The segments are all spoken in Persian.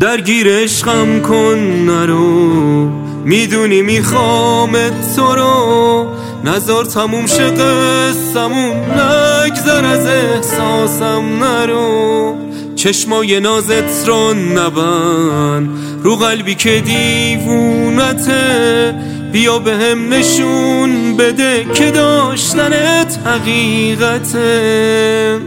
درگیر عشقم کن نرو، میدونی میخوامت تو رو، نزار تموم شه قصمون، نگذر از احساسم نرو. چشمای نازت رو نبند رو قلبی که دیوونته، بیا به هم نشون بده که داشتنت حقیقته.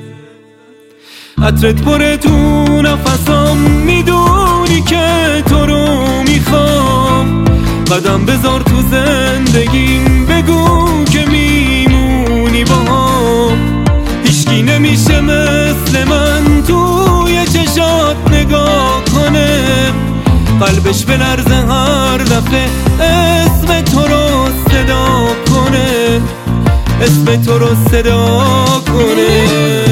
عطرت پره تو نفسام، میدونی که تو رو میخوام، قدم بذار تو زندگیم، بگو که میمونی باهام. هیچکی نمیشه مثل من توی چشات نگاه کنه، قلبش بلرزه هر دفعه اسم تو رو صدا کنه، اسم تو رو صدا کنه.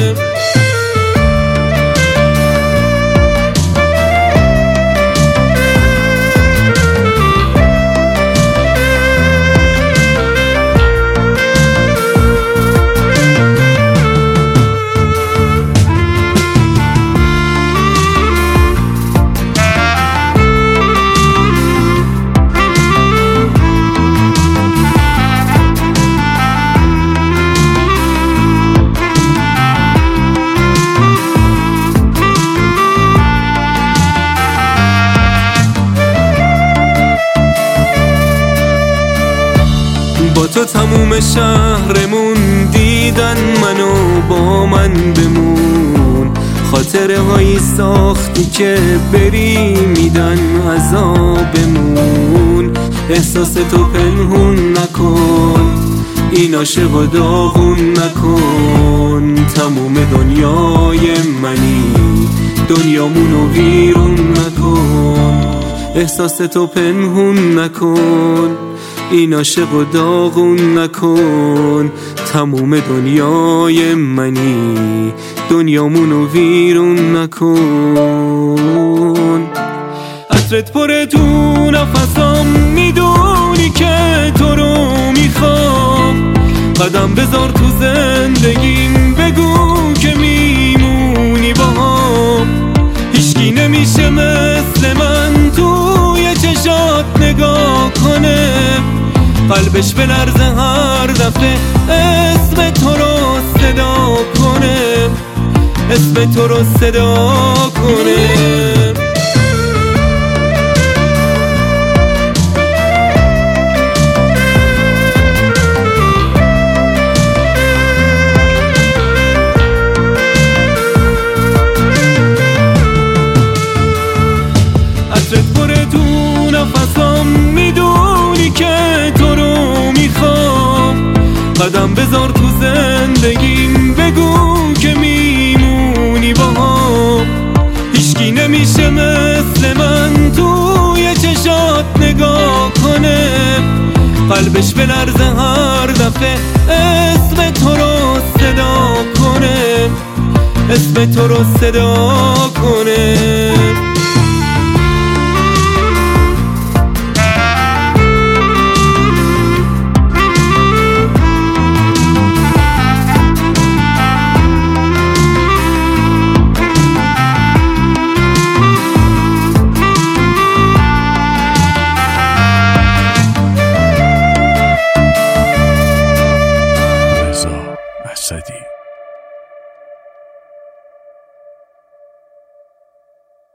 با تو تموم شهرمون دیدن منو، با من بمون. خاطره هایی ساختی که بری میدن عذابمون. احساس تو پنهون نکن، این عاشق و داغون نکن. تموم دنیای منی، دنیامونو ویرون نکن. احساس تو پنهون نکن، این عاشق و داغون نکن. تموم دنیای منی، دنیامونو ویرون نکن. عطرت پره تو نفسام، میدونی که تو رو میخوام، قدم بذار تو زندگیم، بگو که میمونی باهام. هیچکی نمیشه مثل من توی چشات نگاه کنه، قلبش بلرزه هر دفعه اسم تو رو صدا کنه، اسم تو رو صدا کنه. عطرت پره تو نفسام، میدونی که تو رو میخوام، قدم بذار تو زندگیم، بگو که میمونی باهام. هیچکی نمیشه مثل من توی چشات نگاه کنه، قلبش بلرزه هر دفعه اسم تو رو صدا کنه، اسم تو رو صدا کنه.